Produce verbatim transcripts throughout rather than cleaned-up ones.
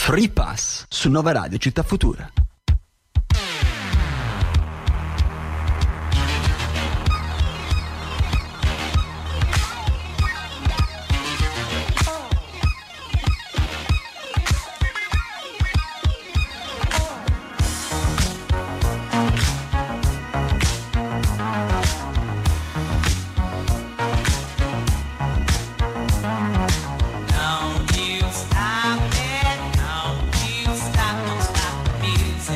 Free Pass su Nova Radio Città Futura. Don't you stop it, don't you stop, don't stop the music.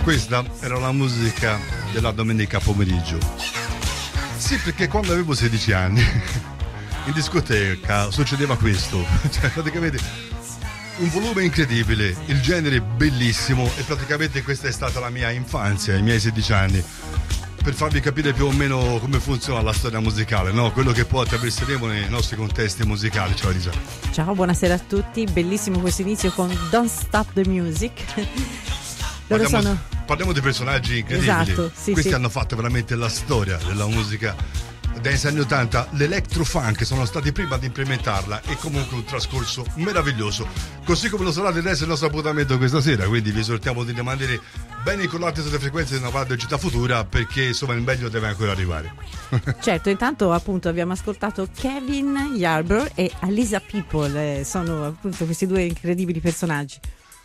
Questa era la musica della domenica pomeriggio. Sì, perché quando avevo sedici anni in discoteca succedeva questo, cioè praticamente un volume incredibile, il genere bellissimo, e praticamente questa è stata la mia infanzia, i miei sedici anni. Per farvi capire più o meno come funziona la storia musicale, no? Quello che poi attraverseremo nei nostri contesti musicali. Ciao Elisa. Ciao, buonasera a tutti, bellissimo questo inizio con Don't Stop the Music. Loro Parliamo, sono... parliamo di personaggi incredibili. Esatto, sì, Questi sì. hanno fatto veramente la storia della musica dagli anni ottanta. L'electrofunk sono stati prima ad implementarla, e comunque un trascorso meraviglioso, così come lo sarà del resto il nostro appuntamento questa sera. Quindi vi esortiamo di rimanere ben incollati sulle frequenze di una radio Città Futura, perché insomma il meglio deve ancora arrivare. Certo, intanto appunto abbiamo ascoltato Kevin Yarbrough e Alisa People, eh, sono appunto questi due incredibili personaggi.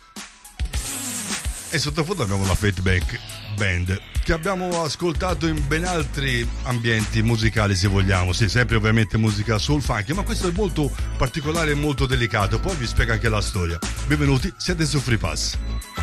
E sottofondo abbiamo la Fatback Band, che abbiamo ascoltato in ben altri ambienti musicali, se vogliamo. Sì, sempre ovviamente musica soul funky, ma questo è molto particolare e molto delicato. Poi vi spiego anche la storia. Benvenuti, siete su Free Pass.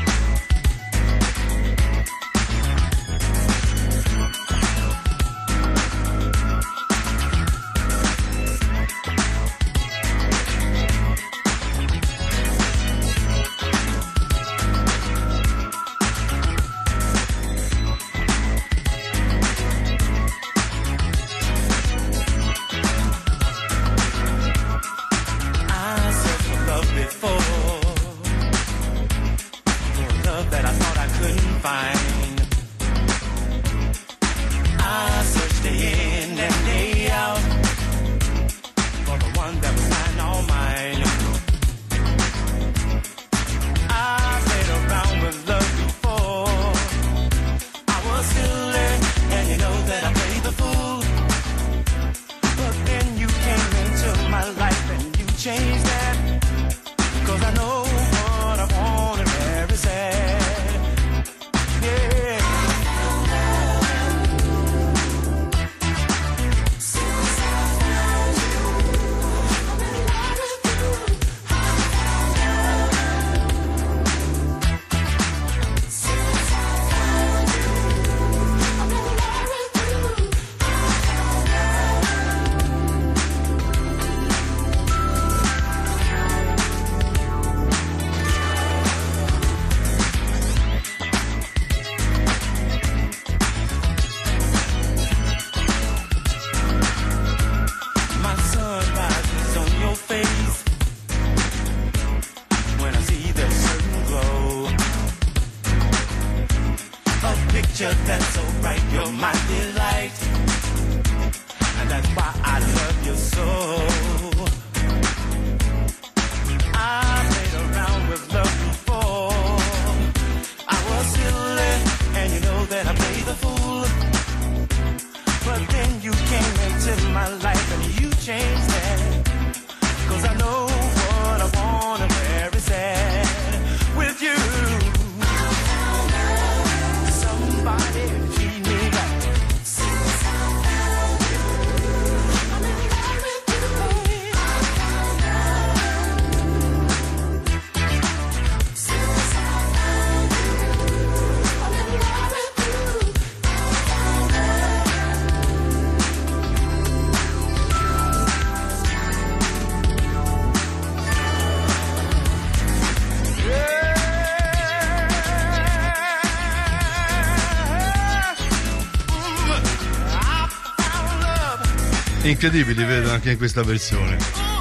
Incredibili, vedo anche in questa versione.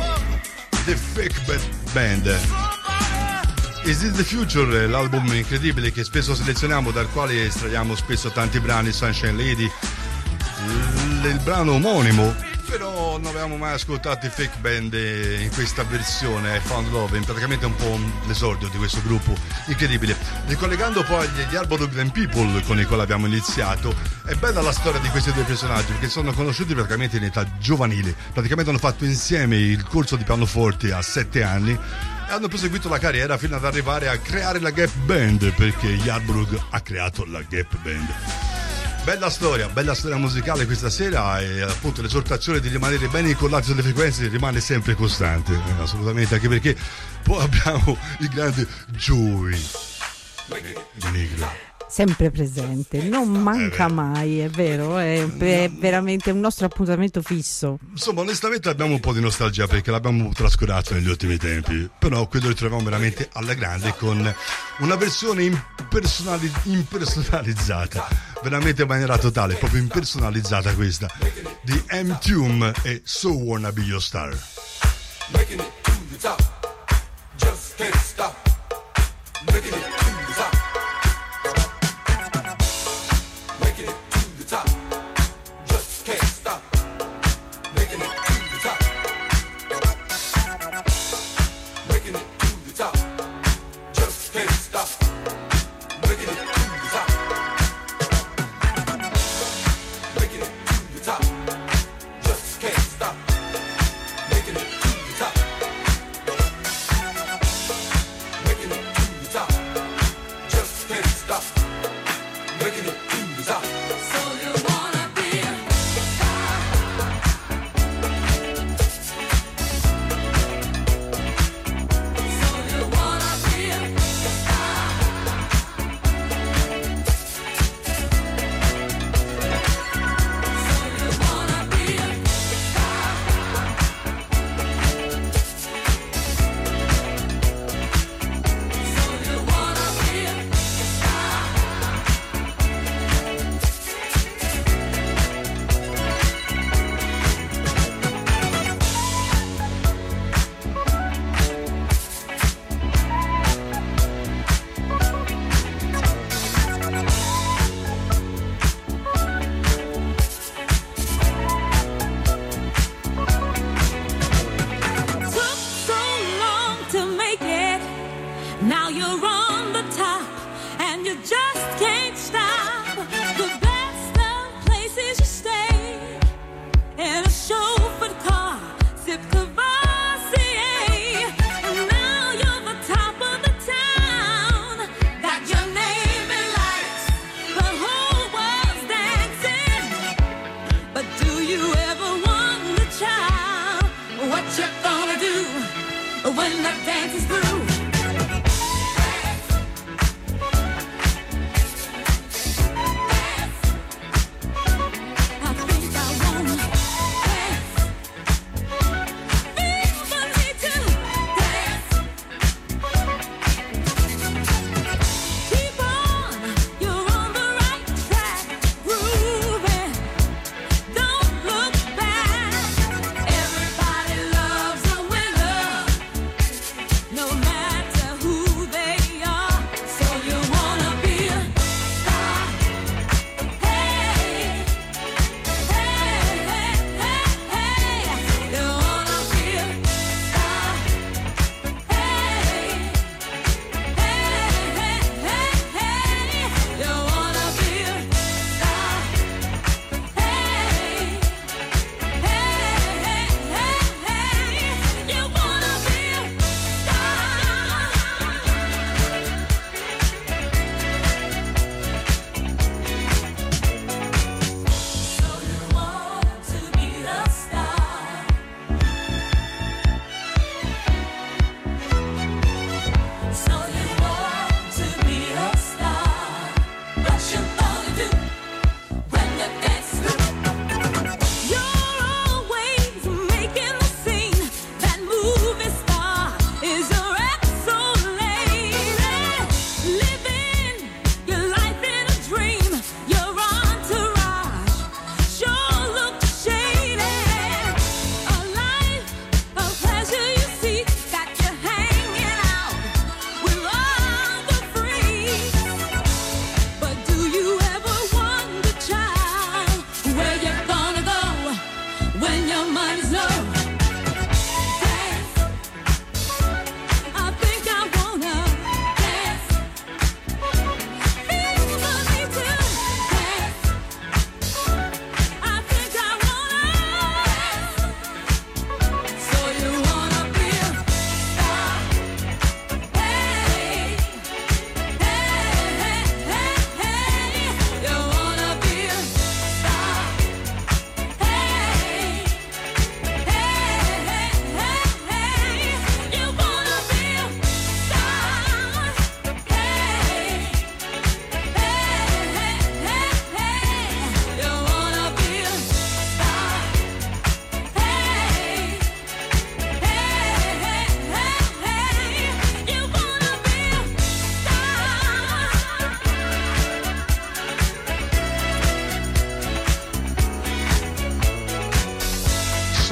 The Fake Band. Is This The Future, l'album incredibile che spesso selezioniamo, dal quale estraiamo spesso tanti brani. Sunshine Lady, il, il brano omonimo, però non avevamo mai ascoltato i Fake Band in questa versione. I Found Love è praticamente un po' l'esordio di questo gruppo incredibile. Ricollegando poi gli Yarbrough and People con i quali abbiamo iniziato, è bella la storia di questi due personaggi, perché sono conosciuti praticamente in età giovanile. Praticamente hanno fatto insieme il corso di pianoforte a sette anni e hanno proseguito la carriera fino ad arrivare a creare la Gap Band, perché Yarbrough ha creato la Gap Band. Bella storia, bella storia musicale questa sera, e appunto l'esortazione di rimanere ben incollati sulle frequenze rimane sempre costante, eh, assolutamente, anche perché poi abbiamo il grande Joey Negro. sempre presente, non manca mai, è vero, è, è veramente un nostro appuntamento fisso. Insomma, onestamente abbiamo un po' di nostalgia perché l'abbiamo trascurato negli ultimi tempi, però qui lo ritroviamo veramente alla grande con una versione impersonali- impersonalizzata, veramente in maniera totale, proprio impersonalizzata questa, di M-Tune e So Wanna Be Your Star. Making it to the top, just can't stop. Making it to the top, making it to the top, just can't stop. Making it to the top, making it to the top, just can't stop. Making it to the top, making it to the top, just can't stop. Making it to the top. Making it to the top. Just can't stop. Making it to the top. So you wanna be a star. So you wanna be a star. So you wanna be a star. So you wanna be a star. Took so long to make it. Now you're on the top and you just can't stop. The best of places you stay in a chauffeured car, sip Courvoisier. And now you're the top of the town. Got your name in lights, the whole world's dancing. But do you ever wonder, child, what you're gonna do when the dance is through? I think I wanna dance. Feel the need to dance. Keep on, you're on the right track, grooving. Don't look back. Everybody loves a winner, no matter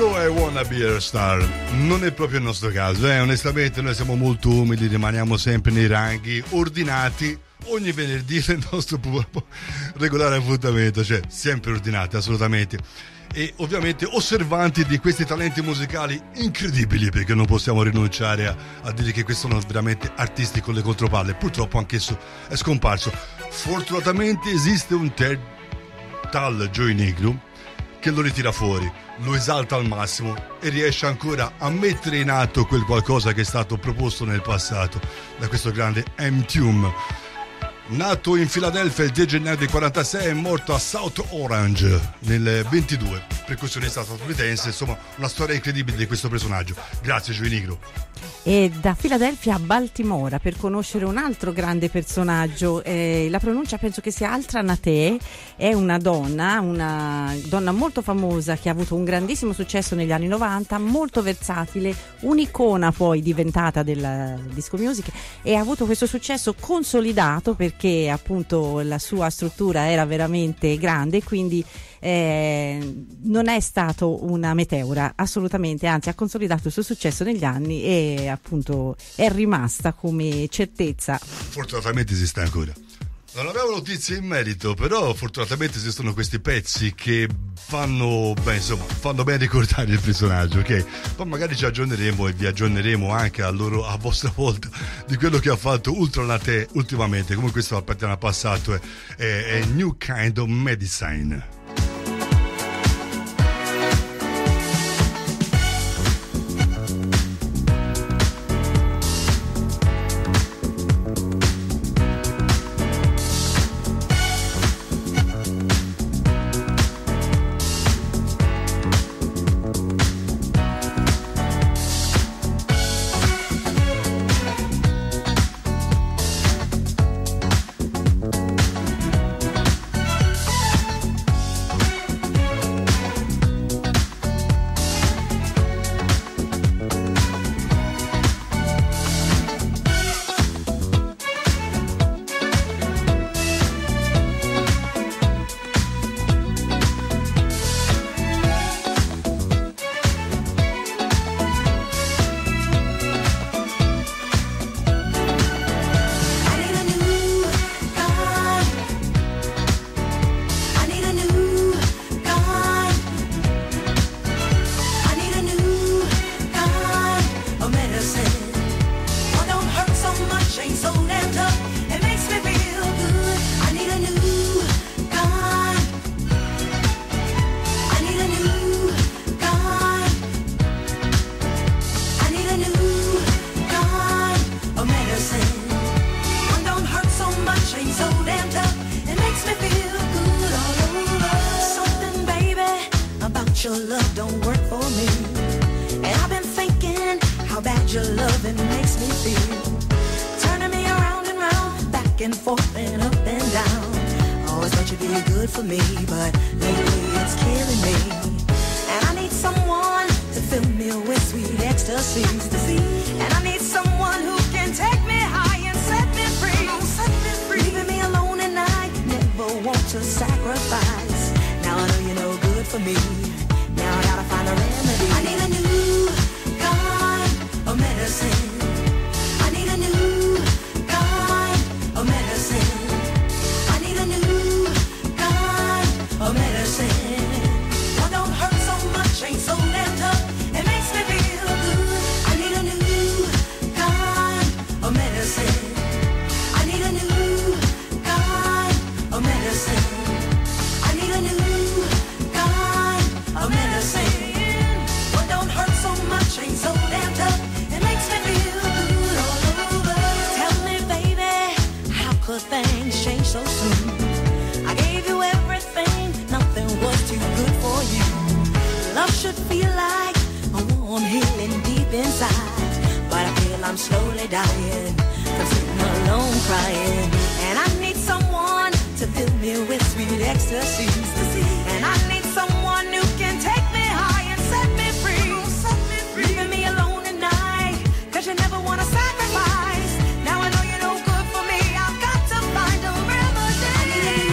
So I Wanna Be a Star. Non è proprio il nostro caso, eh? Onestamente noi siamo molto umili, rimaniamo sempre nei ranghi ordinati. Ogni venerdì è il nostro regolare appuntamento, cioè sempre ordinati, assolutamente. E ovviamente osservanti di questi talenti musicali incredibili, perché non possiamo rinunciare a, a dire che questi sono veramente artisti con le contropalle. Purtroppo anch'esso è scomparso. Fortunatamente esiste un ter- tal Joey Negro che lo ritira fuori, lo esalta al massimo e riesce ancora a mettere in atto quel qualcosa che è stato proposto nel passato da questo grande M-Tune. Nato in Filadelfia il dieci gennaio del quarantasei, è morto a South Orange nel ventidue, percussionista statunitense. Insomma, una storia incredibile di questo personaggio. Grazie Joey Negro. E da Filadelfia a Baltimora per conoscere un altro grande personaggio, eh, la pronuncia penso che sia Altra Natee, è una donna, una donna molto famosa che ha avuto un grandissimo successo negli anni novanta, molto versatile, un'icona poi diventata della disco music, e ha avuto questo successo consolidato perché appunto la sua struttura era veramente grande, quindi Eh, non è stato una meteora assolutamente, anzi ha consolidato il suo successo negli anni e appunto è rimasta come certezza. Fortunatamente esiste ancora. Non avevo notizie in merito, però fortunatamente esistono questi pezzi che fanno, beh, insomma, fanno ben ricordare il personaggio, ok? Poi magari ci aggiorneremo e vi aggiorneremo anche a loro, a vostra volta, di quello che ha fatto Ultra Natee ultimamente. Comunque questo appartiene al passato, è, è, è New Kind of Medicine.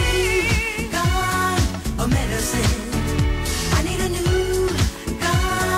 Medicine. I need a new kind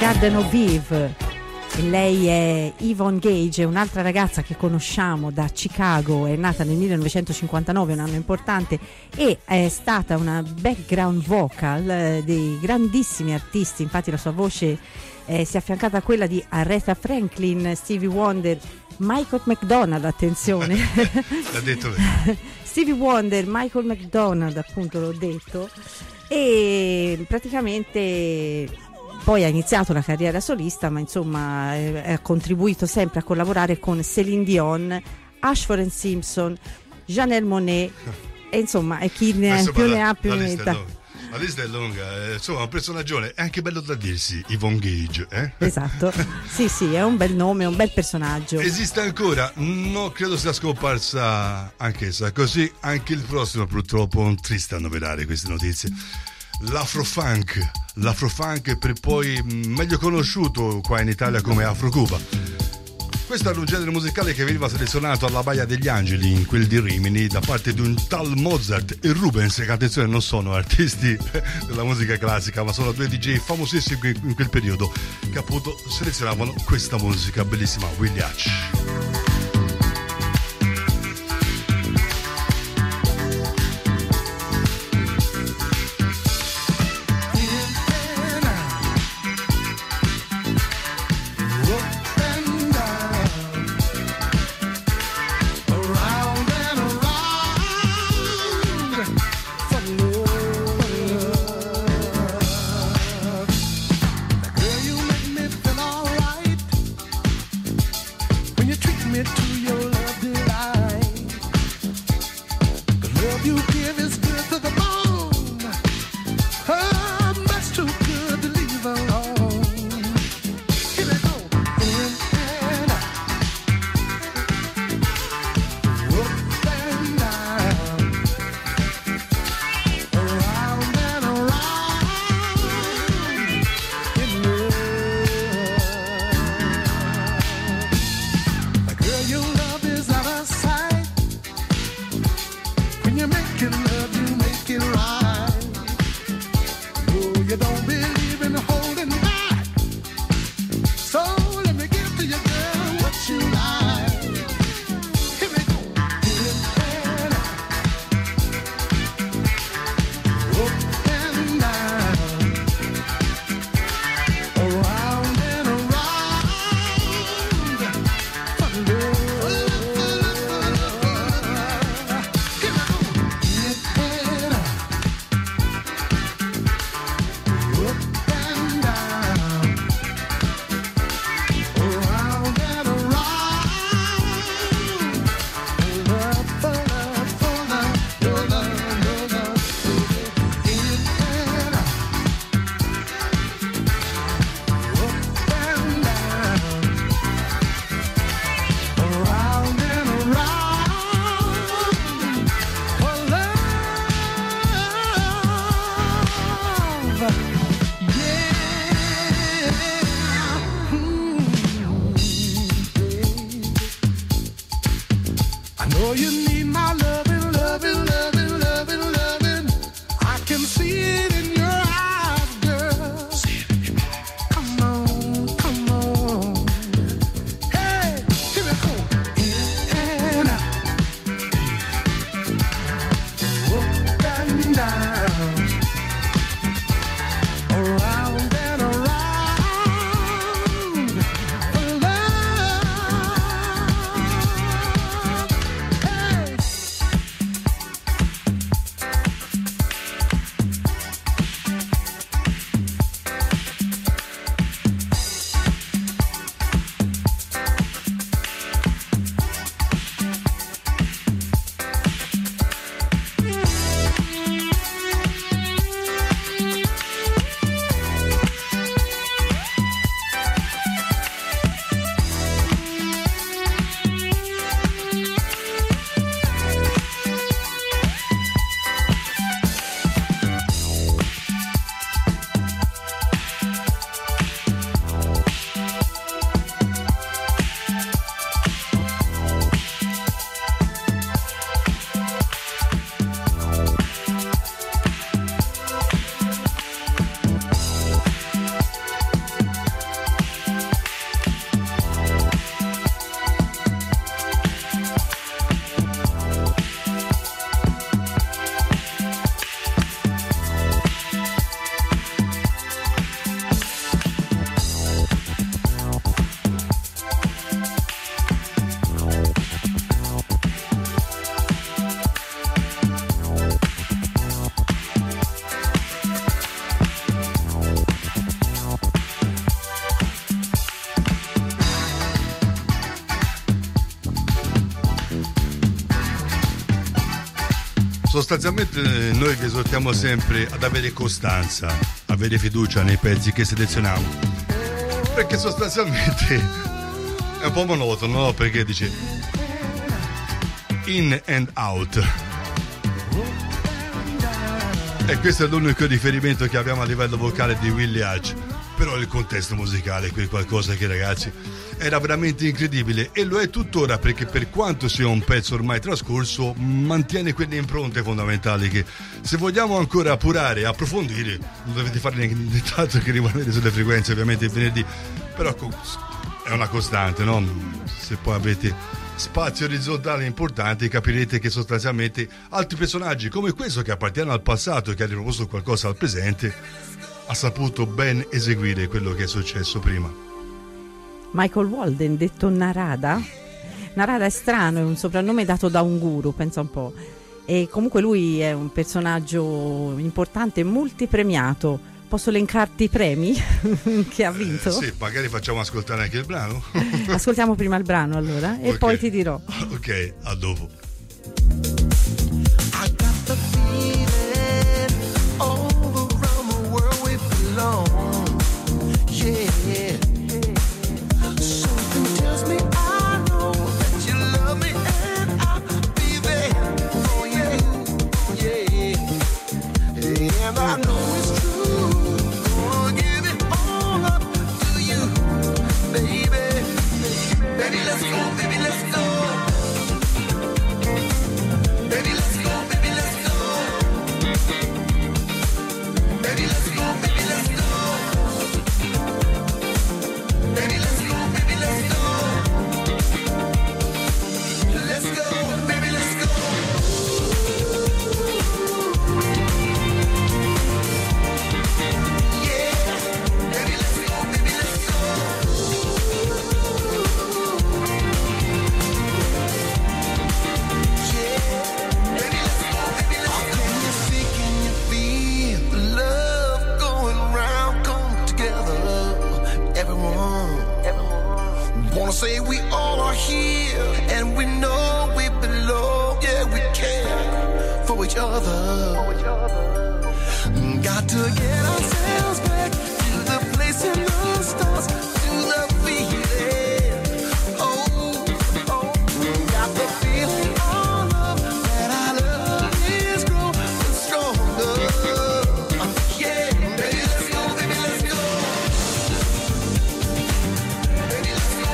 Garden of Eve. E lei è Yvonne Gage, è un'altra ragazza che conosciamo da Chicago, è nata nel millenovecentocinquantanove, un anno importante, e è stata una background vocal eh, dei grandissimi artisti. Infatti la sua voce eh, si è affiancata a quella di Aretha Franklin, Stevie Wonder, Michael McDonald, attenzione. L'ha detto lei. Stevie Wonder, Michael McDonald, appunto l'ho detto, e praticamente poi ha iniziato la carriera solista, ma insomma eh, ha contribuito sempre a collaborare con Céline Dion, Ashford and Simpson, Janelle Monáe, e insomma e chi ne, più ne ha più ne metta. La lista è lunga, eh, insomma un personaggio, è anche bello da dirsi, Yvonne Gage, eh? Esatto, sì sì, è un bel nome, un bel personaggio. Esiste ancora? No, credo sia scomparsa anch'essa, così anche il prossimo, purtroppo un triste annoverare queste notizie. L'Afrofunk, l'Afrofunk per poi meglio conosciuto qua in Italia come Afrocuba. Questo era un genere musicale che veniva selezionato alla Baia degli Angeli, in quel di Rimini, da parte di un tal Mozart e Rubens, che attenzione non sono artisti della musica classica, ma sono due D J famosissimi in quel periodo che appunto selezionavano questa musica bellissima, Willie Hutch. Hey! sostanzialmente noi vi esortiamo sempre ad avere costanza, avere fiducia nei pezzi che selezioniamo, perché sostanzialmente è un po' monotono, no? Perché dice in and out, e questo è l'unico riferimento che abbiamo a livello vocale di Willie Hutch. Però il contesto musicale qui è qualcosa che, ragazzi, era veramente incredibile, e lo è tuttora, perché per quanto sia un pezzo ormai trascorso mantiene quelle impronte fondamentali che, se vogliamo ancora appurare e approfondire, non dovete fare nient'altro che rimanere sulle frequenze, ovviamente il venerdì, però è una costante, no? Se poi avete spazi orizzontali importanti capirete che sostanzialmente altri personaggi come questo, che appartiene al passato e che ha riproposto qualcosa al presente, ha saputo ben eseguire quello che è successo prima. Michael Walden, detto Narada. Narada è strano, è un soprannome dato da un guru, pensa un po'. E comunque lui è un personaggio importante, multipremiato. Posso elencarti i premi che ha vinto? Eh, sì, magari facciamo ascoltare anche il brano. Ascoltiamo prima il brano allora e okay. Poi ti dirò. Ok, a dopo. I know it's true. Gonna give it all up to you, baby. Baby, let's go, baby, let's go. Baby, let's go, baby, let's go. Baby, let's go, baby, let's go. Baby, let's go, baby, let's go. Let's go, baby, let's go. Say we all are here and we know we belong. Yeah, we care for each other. Got to get ourselves back to the place in the stars, to the feeling. Oh, oh, got the feeling all love that our love is growing stronger. Yeah, baby, let's go, baby, let's go. Baby, let's go.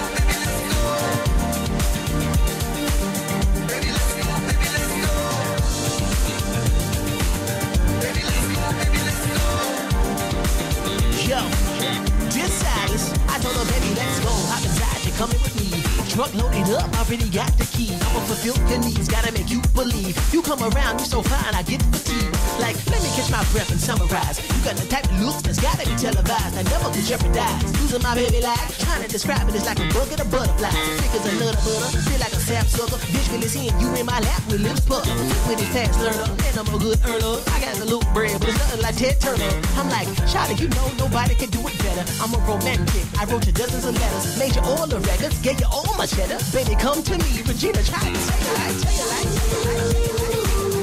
Coming with me, truck loaded up, already got the key. I'ma fulfill your needs, gotta make you believe. You come around, you so fine, I get fatigued. Like, let me catch my breath and summarize. You got the type of looks that's gotta be televised. I never could jeopardize losing my baby life. Trying to describe it as like a bug and a butterfly. Thick as a nut butter, feel like a sap sucker. Visually seeing you in my lap with lips pucker. With it fast learner, and I'm a good earner. I got the loop bread, but it's nothing like Ted Turner. I'm like, Shawty, you know nobody can do it better. I'm a romantic, I wrote you dozens of letters, made you all the records, gave you all my cheddar. Baby, come to me, Regina, try to say it like, say it like, say it like, say it like.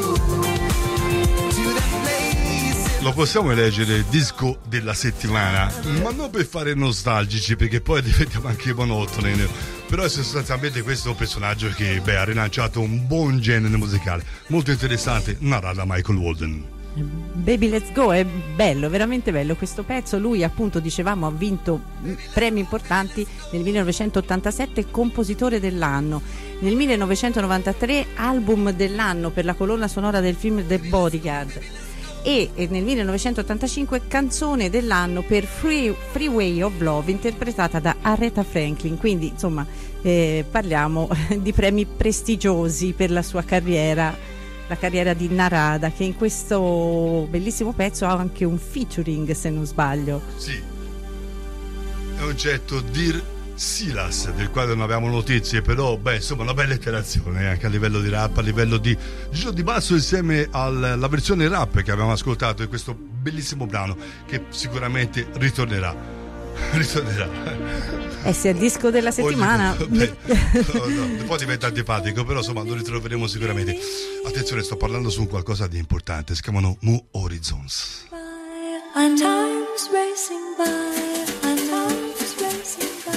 Lo possiamo eleggere disco della settimana, ma non per fare nostalgici, perché poi diventiamo anche monotoni, però sostanzialmente questo è un personaggio che beh, ha rilanciato un buon genere musicale molto interessante, Narada Michael Walden. Baby Let's Go è bello, veramente bello questo pezzo. Lui, appunto, dicevamo, ha vinto premi importanti nel millenovecentottantasette, compositore dell'anno, nel millenovecentonovantatré album dell'anno per la colonna sonora del film The Bodyguard, e nel millenovecentottantacinque canzone dell'anno per Free, Freeway of Love, interpretata da Aretha Franklin. Quindi insomma eh, parliamo di premi prestigiosi per la sua carriera, la carriera di Narada, che in questo bellissimo pezzo ha anche un featuring, se non sbaglio. Sì, è un certo Dir Silas, del quale non abbiamo notizie, però beh, insomma, una bella interazione anche a livello di rap, a livello di giro di basso, insieme alla versione rap che abbiamo ascoltato in questo bellissimo brano, che sicuramente ritornerà. ritornerà. Eh sì, è il disco della settimana. Oggi, beh, no, no, poi diventa antipatico, però insomma lo ritroveremo sicuramente. Attenzione, sto parlando su qualcosa di importante, si chiamano New Horizons. And time's racing by, and time's racing by.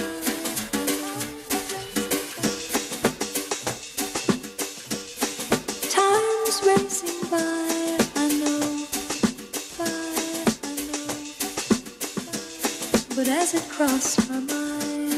Time's racing by, I know, by, I know. But as it crossed my mind,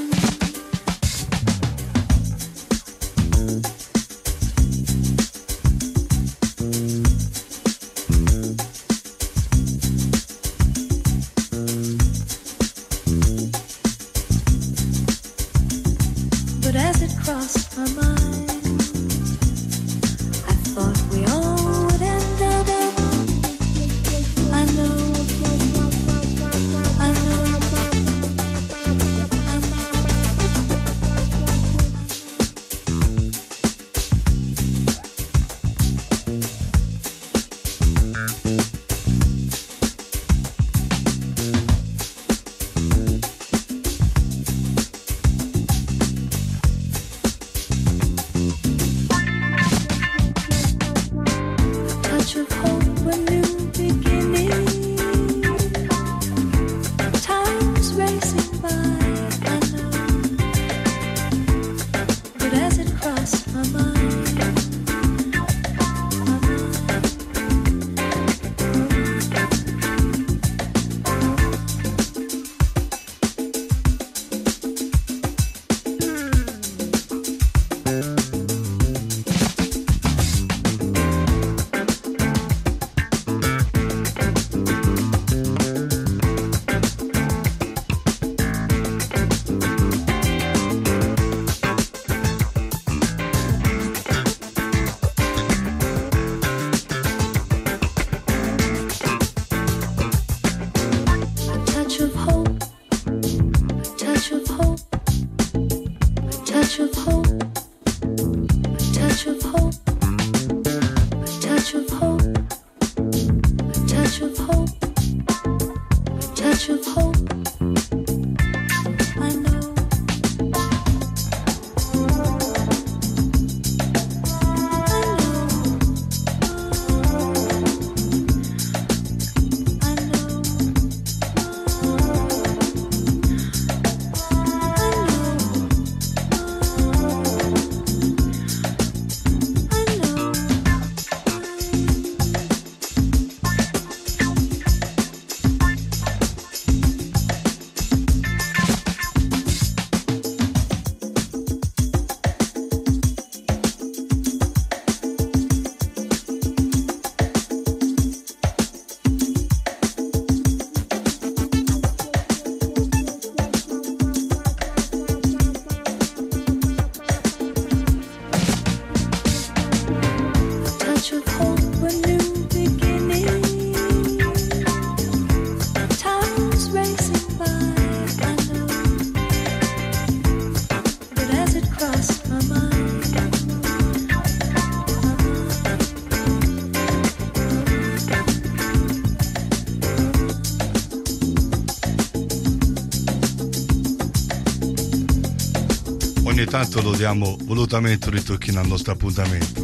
tanto lo diamo volutamente un ritocchino al nostro appuntamento,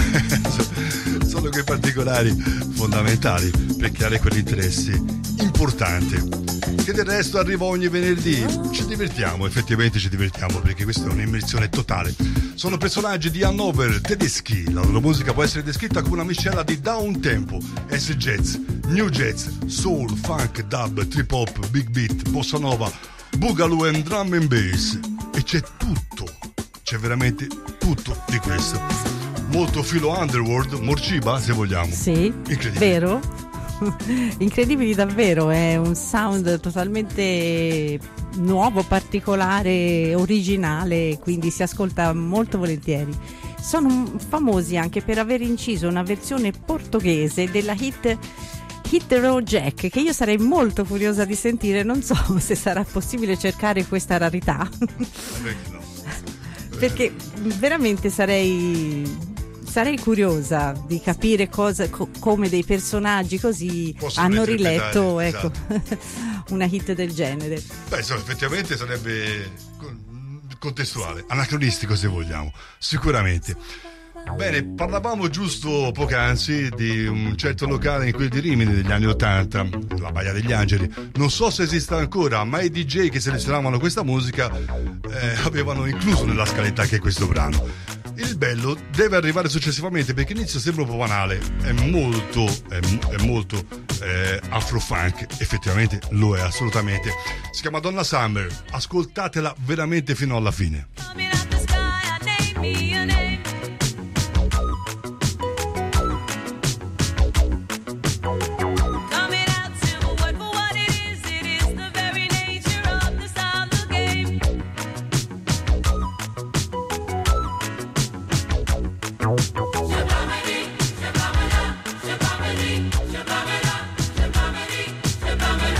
solo quei particolari fondamentali per creare quegli interessi importanti, che del resto arriva ogni venerdì. Ci divertiamo, effettivamente ci divertiamo, perché questa è un'immersione totale. Sono personaggi di Hannover, tedeschi. La loro musica può essere descritta come una miscela di down tempo, S-jazz, new jazz, soul, funk, dub, trip hop, big beat, bossa nova, boogaloo and drum and bass. E c'è tutto, c'è veramente tutto di questo. Molto filo underworld, Morciba se vogliamo. Sì, incredibile. Vero? Incredibili davvero, è un sound totalmente nuovo, particolare, originale, quindi si ascolta molto volentieri. Sono famosi anche per aver inciso una versione portoghese della hit Hit the Road Jack, che io sarei molto curiosa di sentire. Non so se sarà possibile cercare questa rarità perché veramente sarei sarei curiosa di capire cosa, co- come dei personaggi così possono hanno riletto, ecco, esatto. una hit del genere. Beh, insomma, effettivamente sarebbe contestuale, anacronistico se vogliamo, sicuramente. Bene, parlavamo giusto poc'anzi di un certo locale in quel di Rimini degli anni ottanta, la Baia degli Angeli. Non so se esista ancora, ma i D J che selezionavano questa musica eh, avevano incluso nella scaletta anche questo brano. Il bello deve arrivare successivamente, perché inizio sembra un po' banale, è molto, è, è molto eh, afro-funk, effettivamente lo è assolutamente. Si chiama Donna Summer, ascoltatela veramente fino alla fine.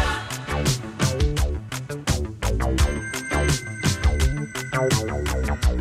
Shabba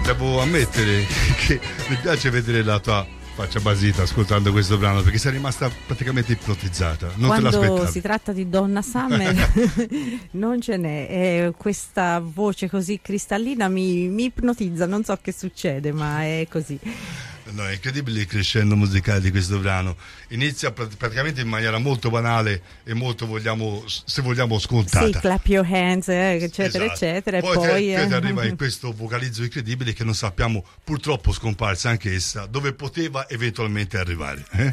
devo ammettere che mi piace vedere la tua faccia basita ascoltando questo brano, perché sei rimasta praticamente ipnotizzata. Non Quando te l'aspettavi. si tratta di Donna Summer non ce n'è, e questa voce così cristallina mi, mi ipnotizza, non so che succede, ma è così. No, è incredibile il crescendo musicale di questo brano. Inizia pr- praticamente in maniera molto banale e molto, vogliamo, se vogliamo, scontata. Sì, clap your hands, eh, eccetera, Esatto. eccetera. Poi, e poi, poi eh. ti arriva in questo vocalizzo incredibile che non sappiamo, purtroppo scomparsa anch'essa, dove poteva eventualmente arrivare. Eh?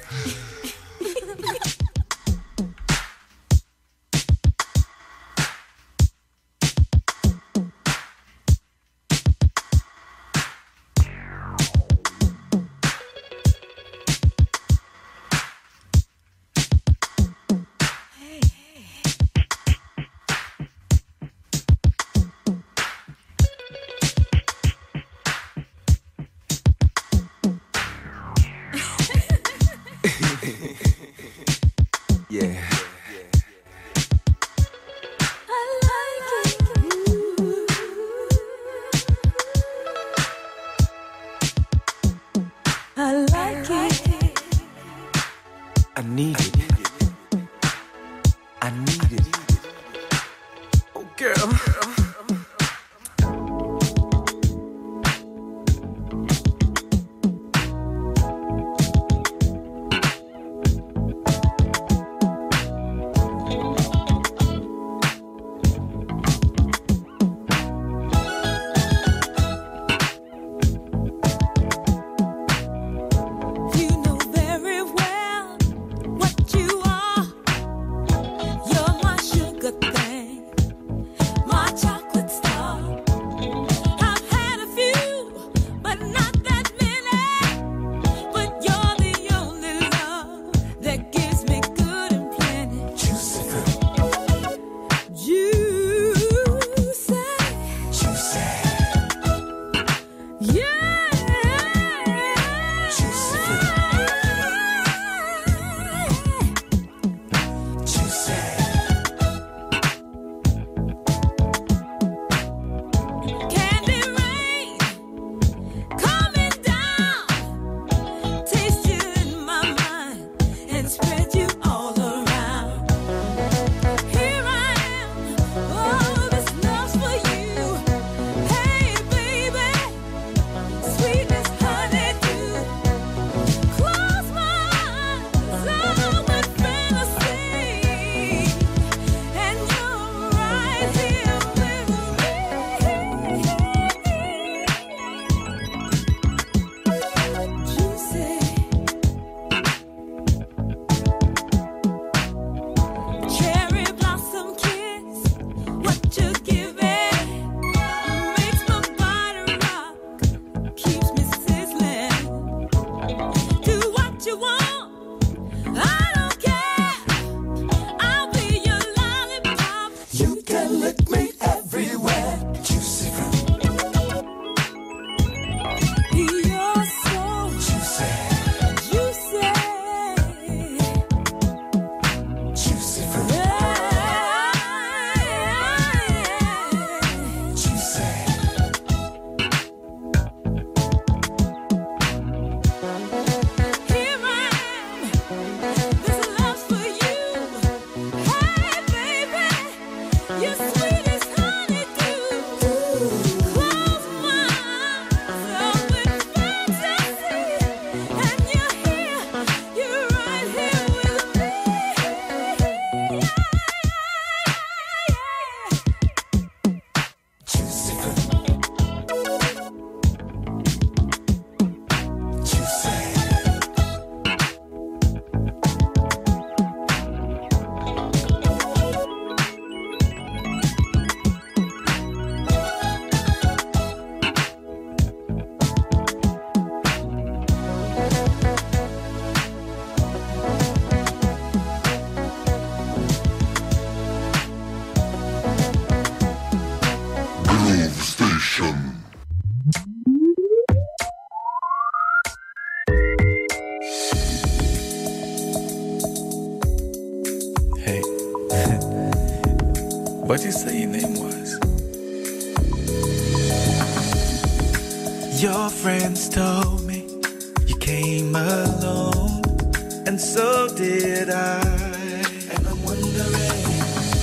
What'd you say your name was? Your friends told me you came alone, and so did I. And I'm wondering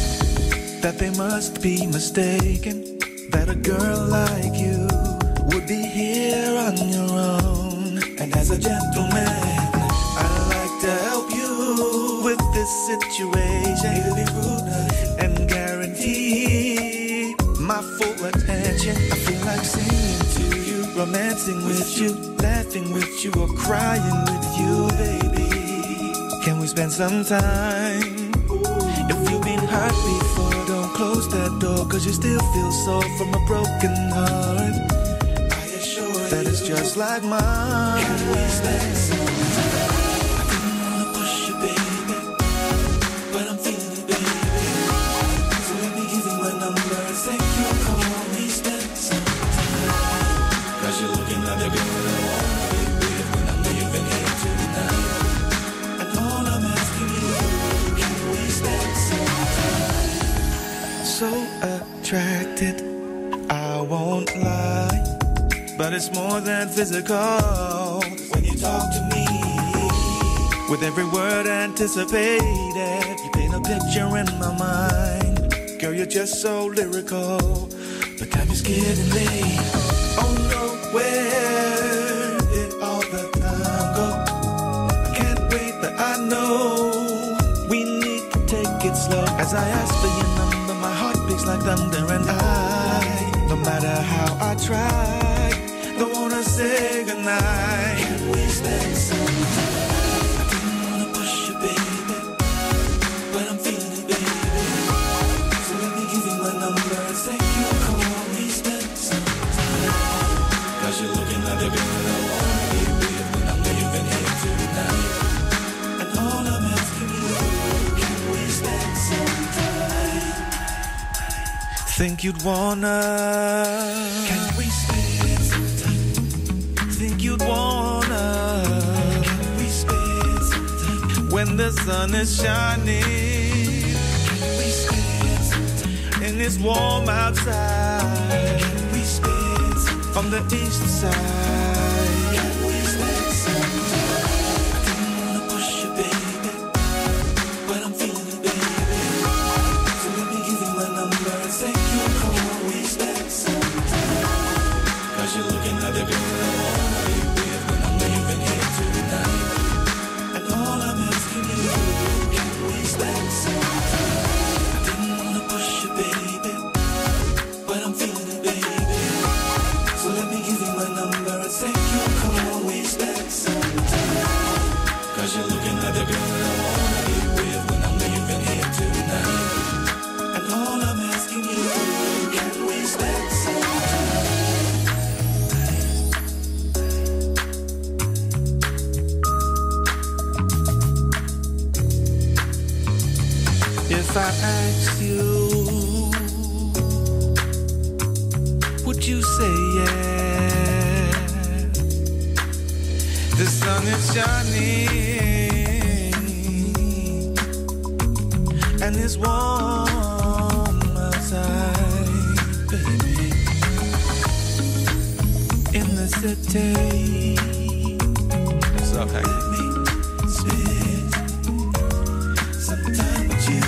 that they must be mistaken, that a girl like you would be here on your own. And as a gentleman, I'd like to help you with this situation and guarantee my full attention. I feel like singing to you, romancing with you, laughing with you, or crying with you, baby. Can we spend some time? If you've been hurt before, don't close that door, cause you still feel sore from a broken heart. I assure that it's just like mine. Can we spend some time? I didn't wanna push you, baby, but I'm feeling it, baby. So let me give you my number and say you call me, spend some time. Cause you're looking like the girl that I wanna be with when I'm leaving here tonight. And all I'm asking you, can we spend some time? So attracted, I won't lie, but it's more than physical when you talk to me. With every word anticipated, you paint a picture in my mind. Girl, you're just so lyrical, but time is getting late. Oh no, where did all the time go? I can't wait, but I know we need to take it slow. As I ask for your number, my heart beats like thunder, and I, no matter how I try, don't wanna say goodnight. Can we spend some time? I didn't wanna push you, baby, but I'm feeling it, baby. So let me give you my number and say you call me, spend some time. Cause you're looking like the girl that I wanna be with when I'm leaving here tonight. And all I'm asking you, can we spend some time? Think you'd wanna? Can we spend some time? Think you'd wanna? Can we spend some time? When the sun is shining, can we spend some time? And it's warm outside, can we spend some time? On the east side, can we spend some time? I didn't wanna push you, baby, but I'm feeling it, baby. So let me give you my number and say you call me, spend some time. Cause you're looking like the girl that I wanna be with when I'm leaving here tonight. And all I'm asking you, can we spend some time? I didn't wanna push you, baby, but I'm feeling it, baby. So let me give you my number and say you call me, spend some time. Cause you're looking like the girl that I wanna be with when I'm leaving here tonight. And all I'm asking you, can we spend some time? If I asked you, would you say yeah? The sun is shining and it's warm outside, baby. In the city, what's up, Hank? Let me spend some time with you.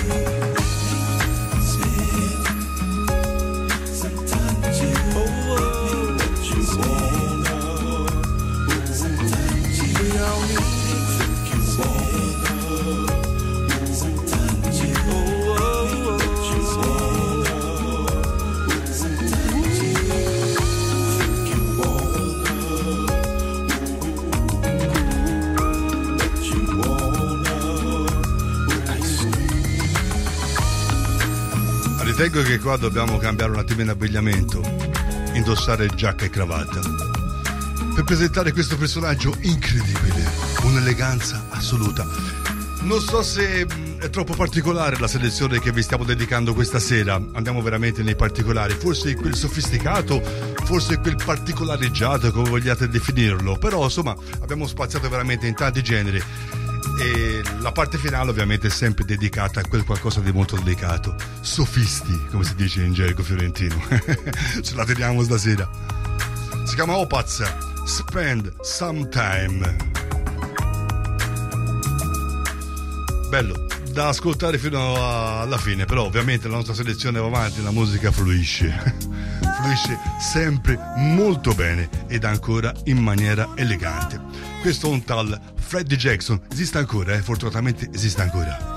Ritengo che qua dobbiamo cambiare un attimino abbigliamento, indossare giacca e cravatta per presentare questo personaggio incredibile, un'eleganza assoluta. Non so se è troppo particolare la selezione che vi stiamo dedicando questa sera, andiamo veramente nei particolari, forse quel sofisticato, forse quel particolareggiato, come vogliate definirlo, però insomma abbiamo spaziato veramente in tanti generi. E la parte finale ovviamente è sempre dedicata a quel qualcosa di molto delicato, sofisti, come si dice in gergo fiorentino. Ce la teniamo stasera. Si chiama Opaz, Spend Some Time. Bello da ascoltare fino a, alla fine, però ovviamente la nostra selezione va avanti, la musica fluisce fluisce sempre molto bene ed ancora in maniera elegante. Questo è un tal Freddie Jackson, esiste ancora, eh? Fortunatamente esiste ancora.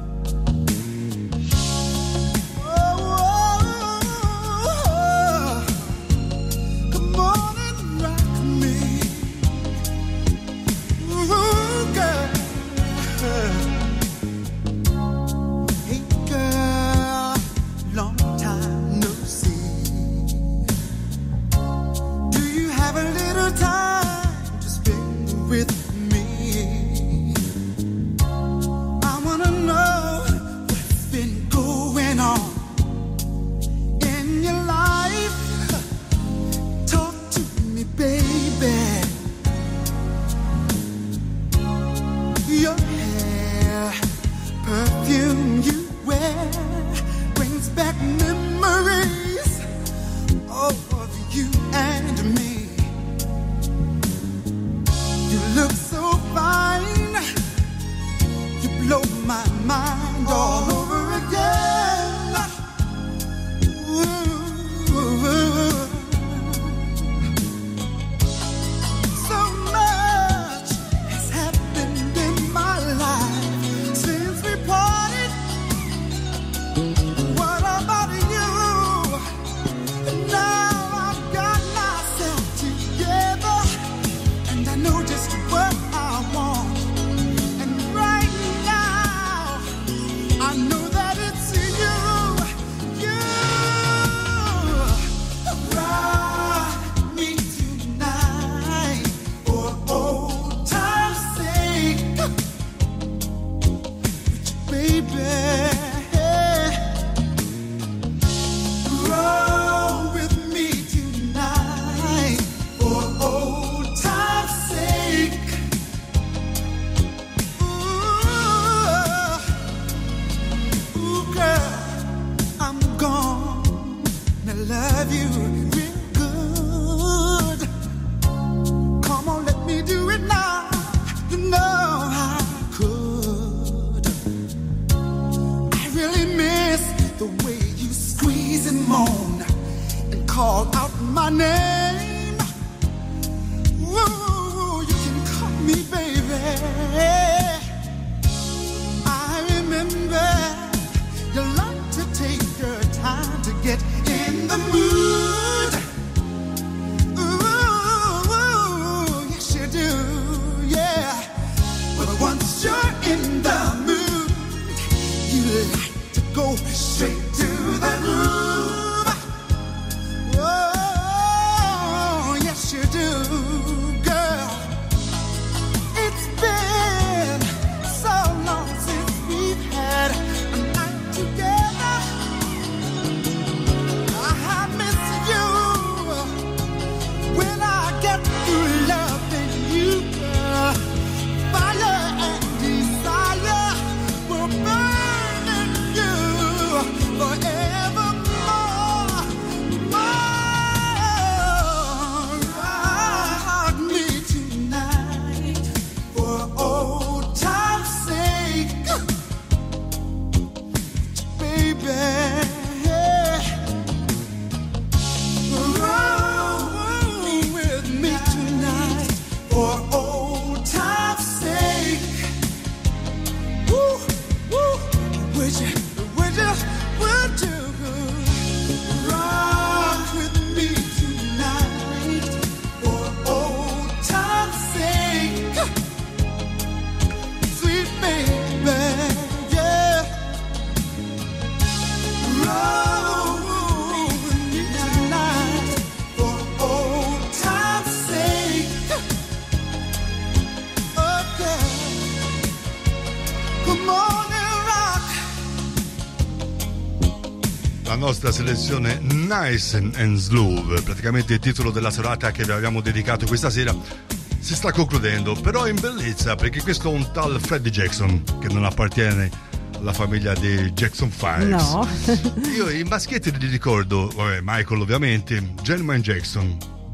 Nostra selezione Nice and Slow, praticamente il titolo della serata che vi abbiamo dedicato questa sera, si sta concludendo, però in bellezza, perché questo è un tal Freddie Jackson che non appartiene alla famiglia dei Jackson Five. No. Io i maschietti li ricordo, vabbè, Michael ovviamente, Jermaine Jackson,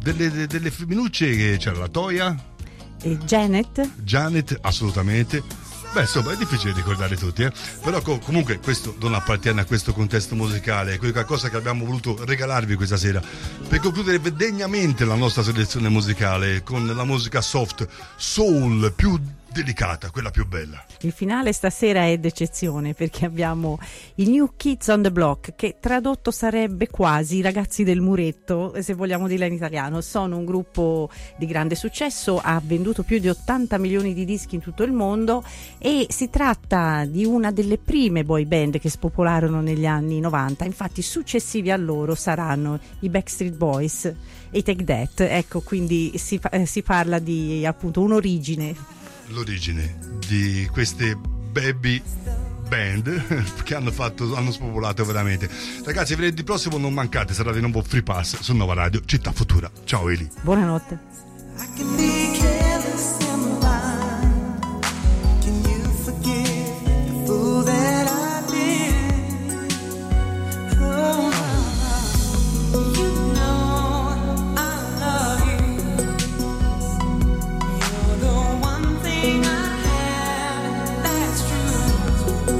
delle, delle femminucce che c'era la Toya, E Janet? Janet, assolutamente. Beh, insomma, è difficile ricordare tutti, eh? Però co- comunque questo non appartiene a questo contesto musicale, è qualcosa che abbiamo voluto regalarvi questa sera per concludere degnamente la nostra selezione musicale con la musica soft, soul, più delicata, quella più bella. Il finale stasera è d'eccezione perché abbiamo i New Kids on the Block, che tradotto sarebbe quasi i ragazzi del muretto, se vogliamo dirla in italiano. Sono un gruppo di grande successo, ha venduto più di ottanta milioni di dischi in tutto il mondo e si tratta di una delle prime boy band che spopolarono negli anni novanta. Infatti successivi a loro saranno i Backstreet Boys e i Take That. Ecco, quindi si, eh, si parla di appunto un'origine. L'origine di queste baby band che hanno fatto, hanno spopolato veramente. Ragazzi, venerdì prossimo non mancate, sarà di nuovo Free Pass su Nova Radio Città Futura. Ciao Eli. Buonanotte. I can be careless and blind. Can you forgive the fool that I've been? Oh, you know I love you. You're the one thing I have that's true.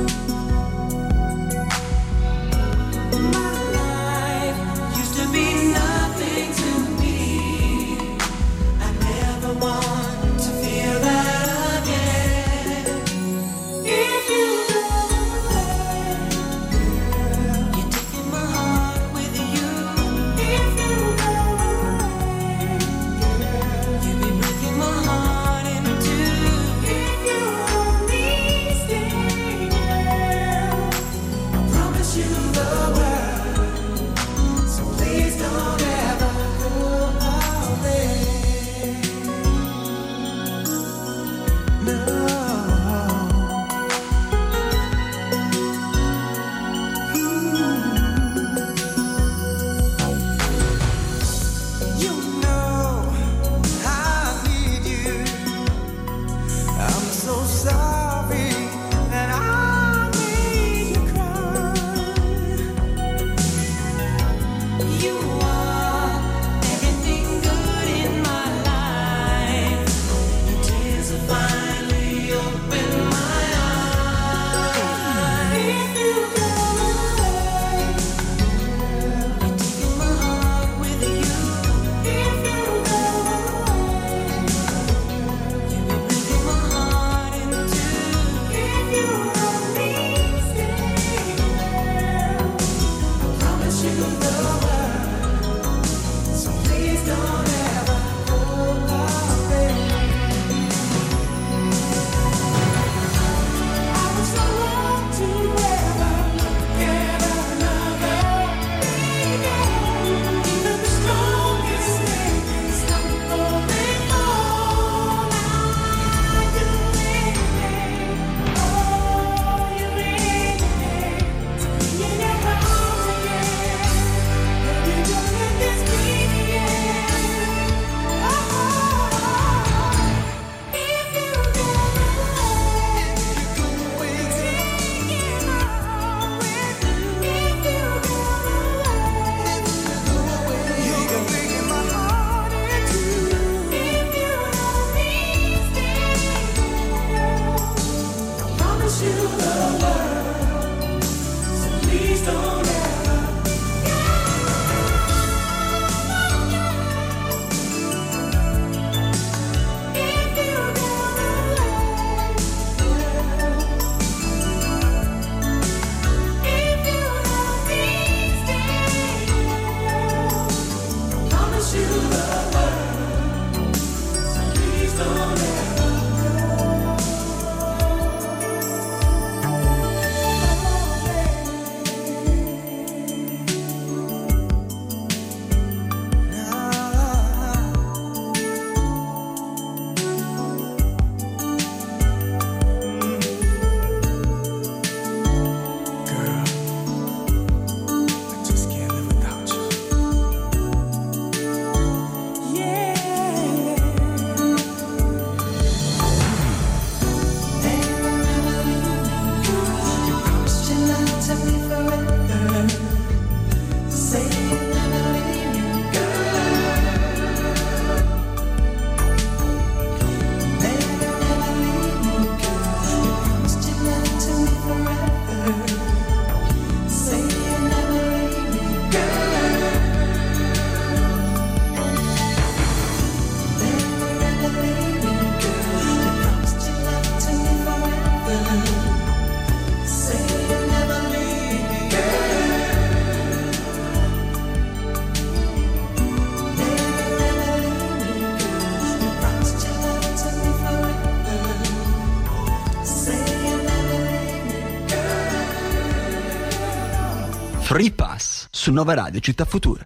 My life used to be nothing to me. I never su Nova Radio Città Futura.